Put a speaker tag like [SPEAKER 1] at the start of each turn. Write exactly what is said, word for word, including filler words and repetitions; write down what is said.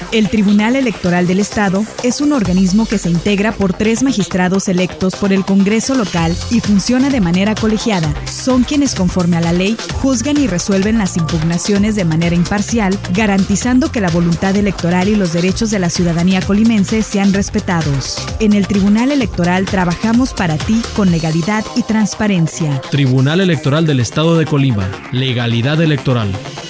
[SPEAKER 1] El Tribunal Electoral del Estado es un organismo que se integra por tres magistrados electos por el Congreso local y funciona de manera colegiada. Son quienes, conforme a la ley, juzgan y resuelven las impugnaciones de manera imparcial, garantizando que la voluntad electoral y los derechos de la ciudadanía colimense sean respetados. En el Tribunal Electoral trabajamos para ti con legalidad y transparencia.
[SPEAKER 2] Tribunal Electoral del Estado de Colima. Legalidad electoral.